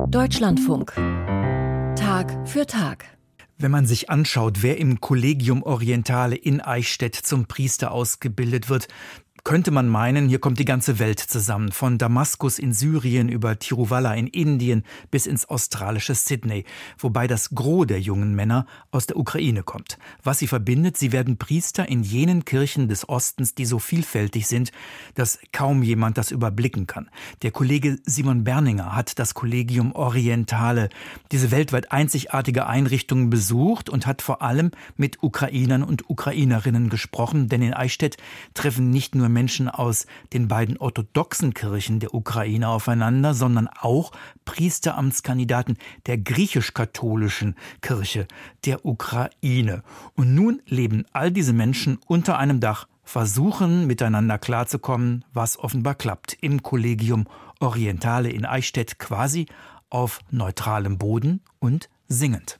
Deutschlandfunk. Tag für Tag. Wenn man sich anschaut, wer im Collegium Orientale in Eichstätt zum Priester ausgebildet wird, könnte man meinen, hier kommt die ganze Welt zusammen. Von Damaskus in Syrien über Tiruvalla in Indien bis ins australische Sydney. Wobei das Gros der jungen Männer aus der Ukraine kommt. Was sie verbindet, sie werden Priester in jenen Kirchen des Ostens, die so vielfältig sind, dass kaum jemand das überblicken kann. Der Kollege Simon Berninger hat das Collegium Orientale, diese weltweit einzigartige Einrichtung, besucht und hat vor allem mit Ukrainern und Ukrainerinnen gesprochen. Denn in Eichstätt treffen nicht nur Menschen aus den beiden orthodoxen Kirchen der Ukraine aufeinander, sondern auch Priesteramtskandidaten der griechisch-katholischen Kirche der Ukraine. Und nun leben all diese Menschen unter einem Dach, versuchen miteinander klarzukommen, was offenbar klappt. Im Collegium Orientale in Eichstätt quasi auf neutralem Boden und singend.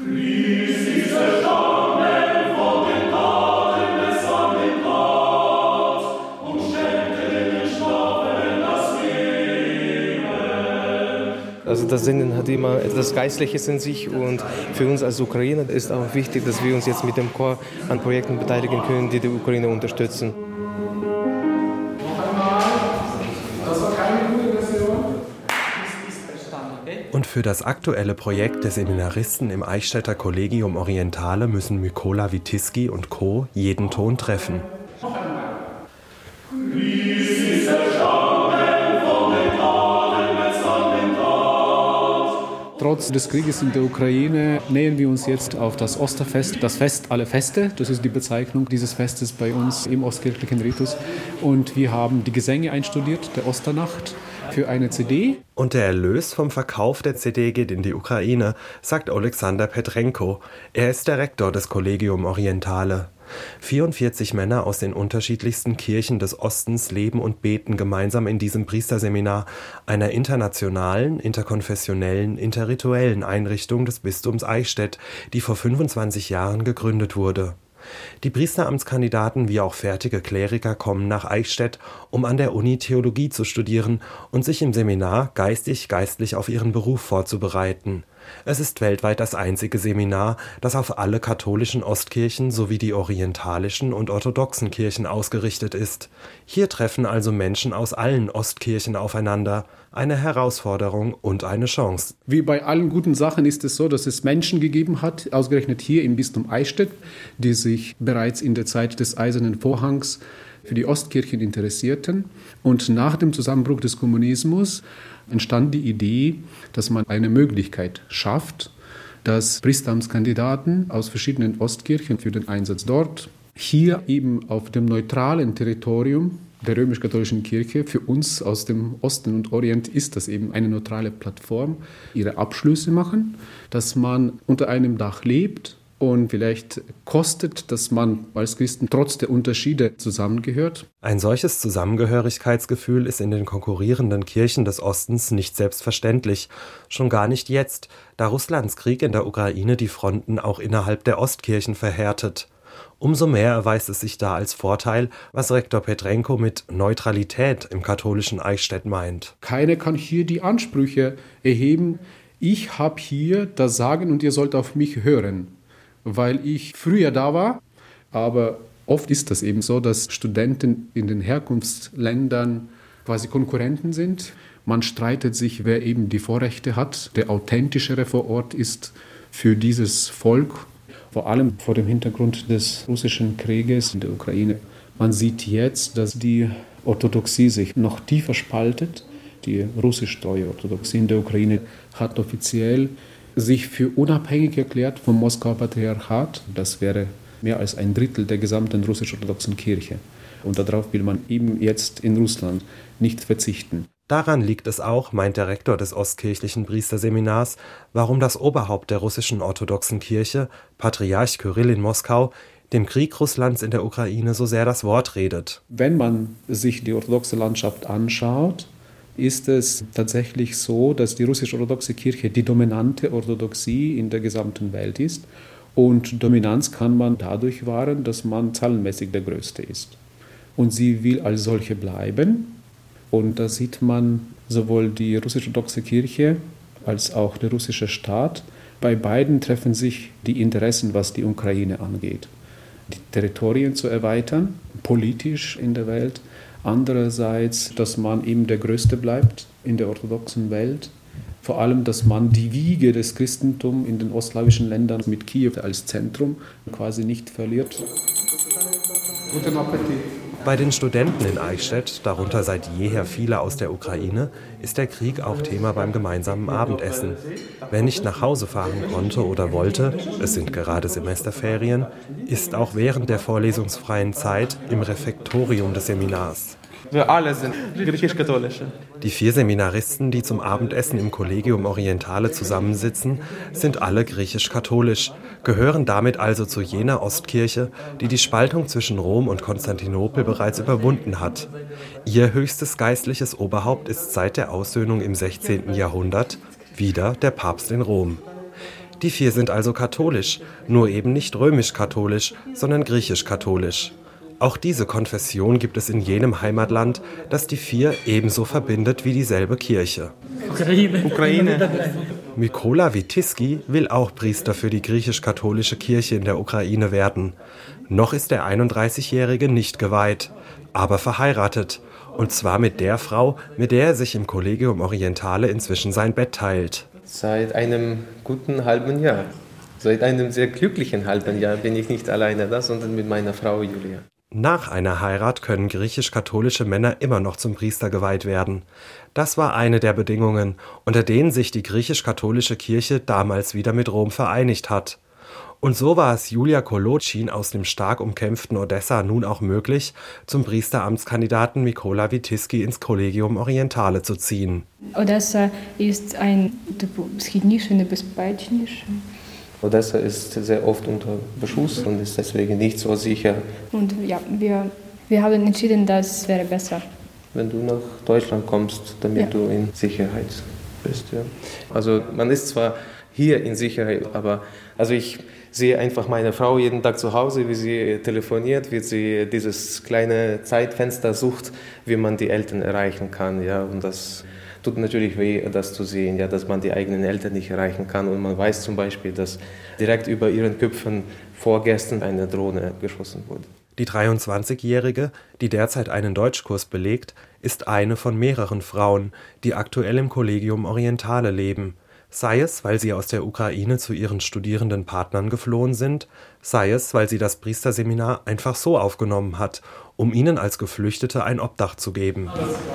Also das Singen hat immer etwas Geistliches in sich und für uns als Ukrainer ist auch wichtig, dass wir uns jetzt mit dem Chor an Projekten beteiligen können, die die Ukraine unterstützen. Und für das aktuelle Projekt der Seminaristen im Eichstätter Collegium Orientale müssen Mykola Witiski und Co. jeden Ton treffen. Trotz des Krieges in der Ukraine nähern wir uns jetzt auf das Osterfest, das Fest aller Feste. Das ist die Bezeichnung dieses Festes bei uns im ostkirchlichen Ritus. Und wir haben die Gesänge einstudiert, der Osternacht, für eine CD. Und der Erlös vom Verkauf der CD geht in die Ukraine, sagt Alexander Petrenko. Er ist der Rektor des Collegium Orientale. 44 Männer aus den unterschiedlichsten Kirchen des Ostens leben und beten gemeinsam in diesem Priesterseminar, einer internationalen, interkonfessionellen, interrituellen Einrichtung des Bistums Eichstätt, die vor 25 Jahren gegründet wurde. Die Priesteramtskandidaten wie auch fertige Kleriker kommen nach Eichstätt, um an der Uni Theologie zu studieren und sich im Seminar geistig-geistlich auf ihren Beruf vorzubereiten. Es ist weltweit das einzige Seminar, das auf alle katholischen Ostkirchen sowie die orientalischen und orthodoxen Kirchen ausgerichtet ist. Hier treffen also Menschen aus allen Ostkirchen aufeinander. Eine Herausforderung und eine Chance. Wie bei allen guten Sachen ist es so, dass es Menschen gegeben hat, ausgerechnet hier im Bistum Eichstätt, die sich bereits in der Zeit des Eisernen Vorhangs für die Ostkirchen interessierten. Und nach dem Zusammenbruch des Kommunismus entstand die Idee, dass man eine Möglichkeit schafft, dass Priesteramtskandidaten aus verschiedenen Ostkirchen für den Einsatz dort hier eben auf dem neutralen Territorium der römisch-katholischen Kirche, für uns aus dem Osten und Orient ist das eben eine neutrale Plattform, ihre Abschlüsse machen, dass man unter einem Dach lebt und vielleicht kostet, dass man als Christen trotz der Unterschiede zusammengehört. Ein solches Zusammengehörigkeitsgefühl ist in den konkurrierenden Kirchen des Ostens nicht selbstverständlich, schon gar nicht jetzt, da Russlands Krieg in der Ukraine die Fronten auch innerhalb der Ostkirchen verhärtet. Umso mehr erweist es sich da als Vorteil, was Rektor Petrenko mit Neutralität im katholischen Eichstätt meint. Keiner kann hier die Ansprüche erheben, ich habe hier das Sagen und ihr sollt auf mich hören, weil ich früher da war. Aber oft ist das eben so, dass Studenten in den Herkunftsländern quasi Konkurrenten sind. Man streitet sich, wer eben die Vorrechte hat. Der authentischere vor Ort ist für dieses Volk. Vor allem vor dem Hintergrund des russischen Krieges in der Ukraine. Man sieht jetzt, dass die Orthodoxie sich noch tiefer spaltet. Die russisch-treue Orthodoxie in der Ukraine hat offiziell sich für unabhängig erklärt vom Moskauer Patriarchat. Das wäre mehr als ein Drittel der gesamten russisch-orthodoxen Kirche. Und darauf will man eben jetzt in Russland nicht verzichten. Daran liegt es auch, meint der Rektor des Ostkirchlichen Priesterseminars, warum das Oberhaupt der russischen orthodoxen Kirche, Patriarch Kyrill in Moskau, dem Krieg Russlands in der Ukraine so sehr das Wort redet. Wenn man sich die orthodoxe Landschaft anschaut, ist es tatsächlich so, dass die russisch-orthodoxe Kirche die dominante Orthodoxie in der gesamten Welt ist. Und Dominanz kann man dadurch wahren, dass man zahlenmäßig der Größte ist. Und sie will als solche bleiben. Und da sieht man sowohl die russisch-orthodoxe Kirche als auch der russische Staat. Bei beiden treffen sich die Interessen, was die Ukraine angeht. Die Territorien zu erweitern, politisch in der Welt. Andererseits, dass man eben der Größte bleibt in der orthodoxen Welt. Vor allem, dass man die Wiege des Christentums in den ostslawischen Ländern mit Kiew als Zentrum quasi nicht verliert. Guten Appetit. Bei den Studenten in Eichstätt, darunter seit jeher viele aus der Ukraine, ist der Krieg auch Thema beim gemeinsamen Abendessen. Wer nicht nach Hause fahren konnte oder wollte, es sind gerade Semesterferien, ist auch während der vorlesungsfreien Zeit im Refektorium des Seminars. Wir alle sind griechisch-katholische. Die 4 Seminaristen, die zum Abendessen im Collegium Orientale zusammensitzen, sind alle griechisch-katholisch, gehören damit also zu jener Ostkirche, die die Spaltung zwischen Rom und Konstantinopel bereits überwunden hat. Ihr höchstes geistliches Oberhaupt ist seit der Aussöhnung im 16. Jahrhundert wieder der Papst in Rom. Die 4 sind also katholisch, nur eben nicht römisch-katholisch, sondern griechisch-katholisch. Auch diese Konfession gibt es in jenem Heimatland, das die 4 ebenso verbindet wie dieselbe Kirche. Ukraine. Mykola Witiski will auch Priester für die griechisch-katholische Kirche in der Ukraine werden. Noch ist der 31-Jährige nicht geweiht, aber verheiratet. Und zwar mit der Frau, mit der er sich im Collegium Orientale inzwischen sein Bett teilt. Seit einem guten halben Jahr. Seit einem sehr glücklichen halben Jahr bin ich nicht alleine da, sondern mit meiner Frau Julia. Nach einer Heirat können griechisch-katholische Männer immer noch zum Priester geweiht werden. Das war eine der Bedingungen, unter denen sich die griechisch-katholische Kirche damals wieder mit Rom vereinigt hat. Und so war es Julia Kolotschin aus dem stark umkämpften Odessa nun auch möglich, zum Priesteramtskandidaten Mykola Witiski ins Collegium Orientale zu ziehen. Odessa ist ein східніше, небезпечніше. Odessa ist sehr oft unter Beschuss und ist deswegen nicht so sicher. Und ja, wir haben entschieden, das wäre besser. Wenn du nach Deutschland kommst, damit du in Sicherheit bist. Ja. Also man ist zwar hier in Sicherheit, aber ich sehe einfach meine Frau jeden Tag zu Hause, wie sie telefoniert, wie sie dieses kleine Zeitfenster sucht, wie man die Eltern erreichen kann. Ja. Und das tut natürlich weh, das zu sehen, ja, dass man die eigenen Eltern nicht erreichen kann. Und man weiß zum Beispiel, dass direkt über ihren Köpfen vorgestern eine Drohne geschossen wurde. Die 23-Jährige, die derzeit einen Deutschkurs belegt, ist eine von mehreren Frauen, die aktuell im Collegium Orientale leben. Sei es, weil sie aus der Ukraine zu ihren studierenden Partnern geflohen sind, sei es, weil sie das Priesterseminar einfach so aufgenommen hat, um ihnen als Geflüchtete ein Obdach zu geben.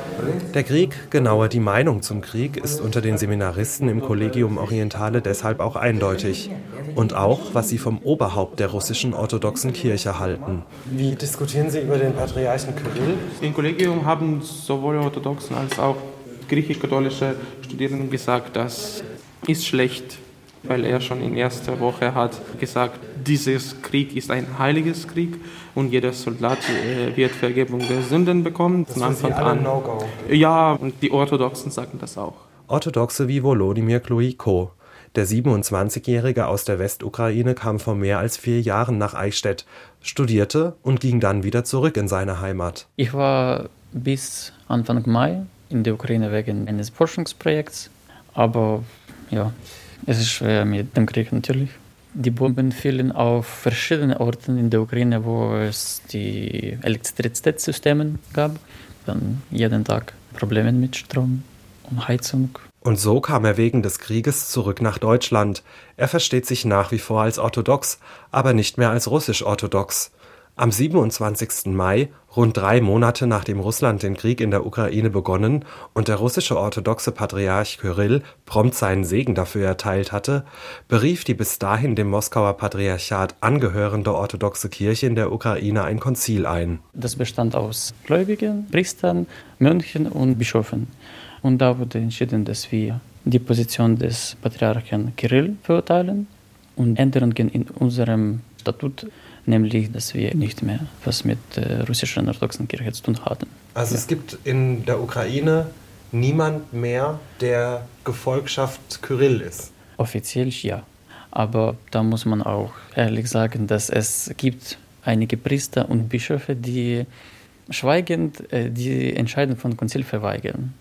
Der Krieg, genauer die Meinung zum Krieg, ist unter den Seminaristen im Collegium Orientale deshalb auch eindeutig. Und auch, was sie vom Oberhaupt der russischen orthodoxen Kirche halten. Wie diskutieren Sie über den Patriarchen Kyrill? Im Kollegium haben sowohl orthodoxen als auch griechisch-katholische Studierende gesagt, das ist schlecht, weil er schon in erster Woche hat gesagt, dieses Krieg ist ein heiliges Krieg und jeder Soldat wird Vergebung der Sünden bekommen. Das war für Sie alle No-Go. Ja, und die Orthodoxen sagen das auch. Orthodoxe wie Volodymyr Kluiko. Der 27-Jährige aus der Westukraine kam vor mehr als 4 Jahren nach Eichstätt, studierte und ging dann wieder zurück in seine Heimat. Ich war bis Anfang Mai in der Ukraine wegen eines Forschungsprojekts, aber ja, es ist schwer mit dem Krieg natürlich. Die Bomben fielen auf verschiedene Orte in der Ukraine, wo es die Elektrizitätssysteme gab. Dann jeden Tag Probleme mit Strom und Heizung. Und so kam er wegen des Krieges zurück nach Deutschland. Er versteht sich nach wie vor als orthodox, aber nicht mehr als russisch-orthodox. Am 27. Mai, rund 3 Monate nachdem Russland den Krieg in der Ukraine begonnen und der russische orthodoxe Patriarch Kyrill prompt seinen Segen dafür erteilt hatte, berief die bis dahin dem Moskauer Patriarchat angehörende orthodoxe Kirche in der Ukraine ein Konzil ein. Das bestand aus Gläubigen, Priestern, Mönchen und Bischöfen. Und da wurde entschieden, dass wir die Position des Patriarchen Kyrill verurteilen und Änderungen in unserem Statut, nämlich, dass wir nicht mehr was mit der russischen orthodoxen Kirche zu tun hatten. Also es gibt in der Ukraine niemand mehr, der Gefolgschaft Kyrill ist? Offiziell ja, aber da muss man auch ehrlich sagen, dass es gibt einige Priester und Bischöfe, die schweigend die Entscheidung von Konzil verweigern.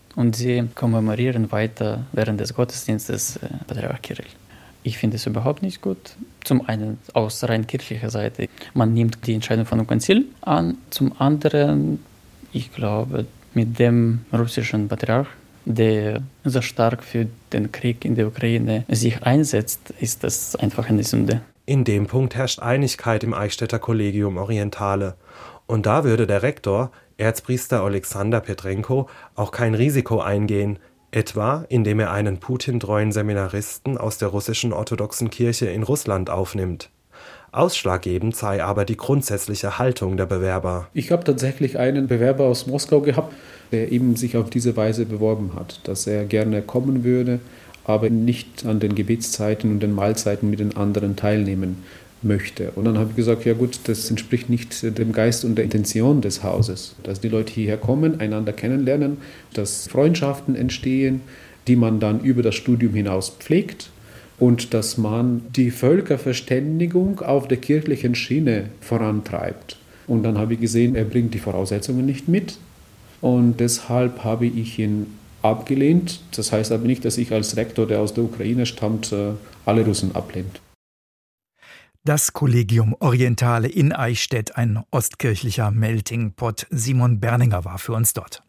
und sie kommemorieren weiter während des Gottesdienstes Patriarch Kirill. Ich finde es überhaupt nicht gut. Zum einen aus rein kirchlicher Seite, man nimmt die Entscheidung von dem Konzil an. Zum anderen, ich glaube, mit dem russischen Patriarch, der so stark für den Krieg in der Ukraine sich einsetzt, ist das einfach eine Sünde. In dem Punkt herrscht Einigkeit im Eichstätter Collegium Orientale. Und da würde der Rektor, Erzpriester Alexander Petrenko, auch kein Risiko eingehen, etwa indem er einen Putin-treuen Seminaristen aus der russischen orthodoxen Kirche in Russland aufnimmt. Ausschlaggebend sei aber die grundsätzliche Haltung der Bewerber. Ich habe tatsächlich einen Bewerber aus Moskau gehabt, der eben sich auf diese Weise beworben hat, dass er gerne kommen würde, aber nicht an den Gebetszeiten und den Mahlzeiten mit den anderen teilnehmen möchte. Und dann habe ich gesagt, ja gut, das entspricht nicht dem Geist und der Intention des Hauses, dass die Leute hierher kommen, einander kennenlernen, dass Freundschaften entstehen, die man dann über das Studium hinaus pflegt und dass man die Völkerverständigung auf der kirchlichen Schiene vorantreibt. Und dann habe ich gesehen, er bringt die Voraussetzungen nicht mit und deshalb habe ich ihn abgelehnt. Das heißt aber nicht, dass ich als Rektor, der aus der Ukraine stammt, alle Russen ablehnt. Das Collegium Orientale in Eichstätt, ein ostkirchlicher Melting Pot. Simon Berninger war für uns dort.